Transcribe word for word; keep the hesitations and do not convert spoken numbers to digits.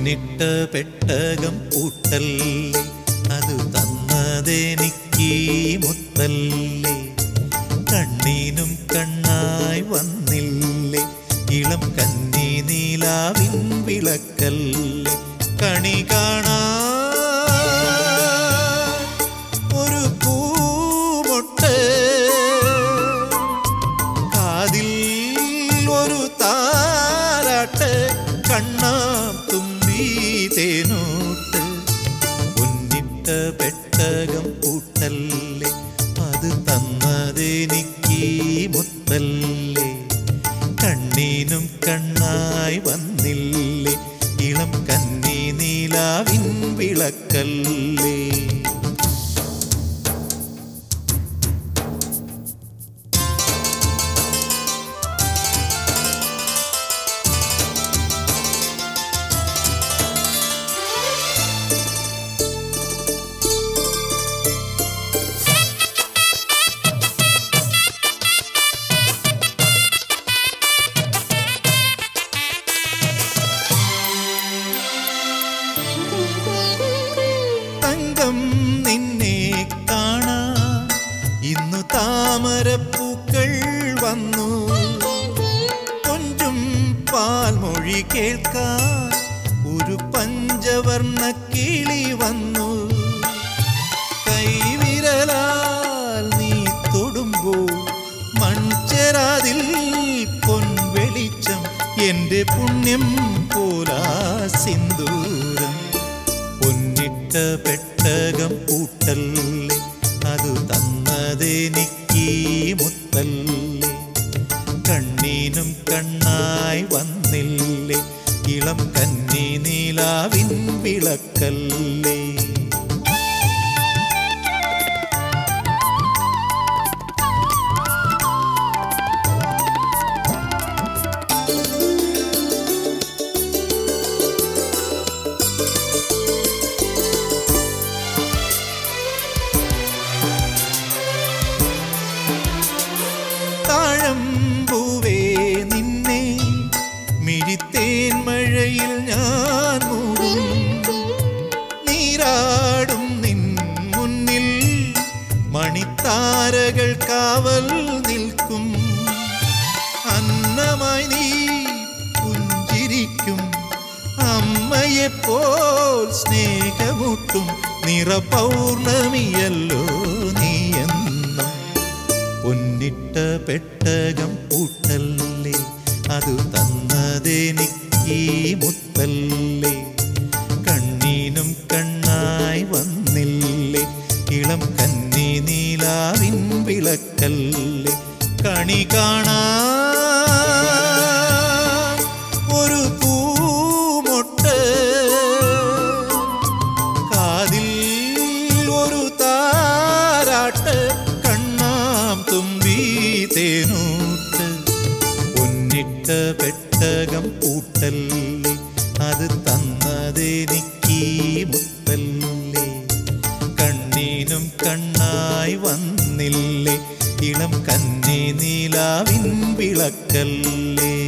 പൊന്നിട്ട പെട്ടകം പൂട്ടല്ലേ, അത് തന്നതെനിക്കീ മുത്തല്ലേ. കണ്ണീനും കണ്ണായി വന്നില്ലേ, ഇളം കന്നി നീലാവിൻ വിളക്കല്ലേ. കണി കാണാ ഒരു പൂമൊട്ട്, കാതിൽ ഒരു താരാട്ട്, കണ്ണാം തുമ്പി തേനൂട്ട്. പൊന്നിട്ട പെട്ടകം പൂട്ടല്ലേ, അത് തന്നതെനിക്കീ മുത്തല്ലേ. കണ്ണീനും കണ്ണായി വന്നില്ലേ, ഇളം കന്നി നീലാവിൻ വിളക്കല്ലേ. നിന്നെ കാണാൻ ഇന്നു താമരപ്പൂക്കൾ വന്നു, കൊഞ്ചും പാൽമൊഴി കേൾക്കാൻ ഒരു പഞ്ചവർണ്ണ കിളി വന്നു. കൈവിരലാൽ നീ തൊടുമ്പോൾ മൺചെരാതിൽ പൊൻവെളിച്ചം, എൻ്റെ പുണ്യം പോലാ സിന്ദൂരം. പൊന്നിട്ട പെട്ടകം പൂട്ടല്ലേ, അത് തന്നതെനിക്കീ മുത്തല്ലേ. കണ്ണീനും കണ്ണായി വന്നില്ലേ, ഇളം കന്നി നീലാവിൻ വിളക്കല്ലേ. താഴമ്പൂവേ നിന്നെ മിഴിത്തേൻ മഴയിൽ ഞാൻ മൂടും, നീരാടും നിൻ മുന്നിൽ മണിത്താരകൾ കാവൽ നിൽക്കും. അന്നമായി നീ പുഞ്ചിരിക്കും, അമ്മയെപ്പോൽ സ്നേഹമൂട്ടും നിറപൗർണമിയല്ലോ നീയെന്നും. പൊന്നിട്ട പെട്ടകം പൂട്ടല്ലേ, അത് തന്നതെനിക്കീ മുത്തല്ലേ. കണ്ണീനും കണ്ണായി വന്നില്ലേ, ഇളം കന്നി നീലാവിൻ വിളക്കല്ലേ. കണി കാണാ ഒരു പൂമൊട്ട്, കാതിൽ ഒരു താരാട്ട്, കണ്ണാം തുമ്പി തേനൂട്ട്. പൊന്നിട്ട പെട്ടകം പൂട്ടല്ലേ, അത് തന്നതെനിക്കീ മുത്തല്ലേ. കണ്ണീനും കണ്ണായി വന്നില്ലേ, ഇളം കന്നി നീലാവിൻ വിളക്കല്ലേ.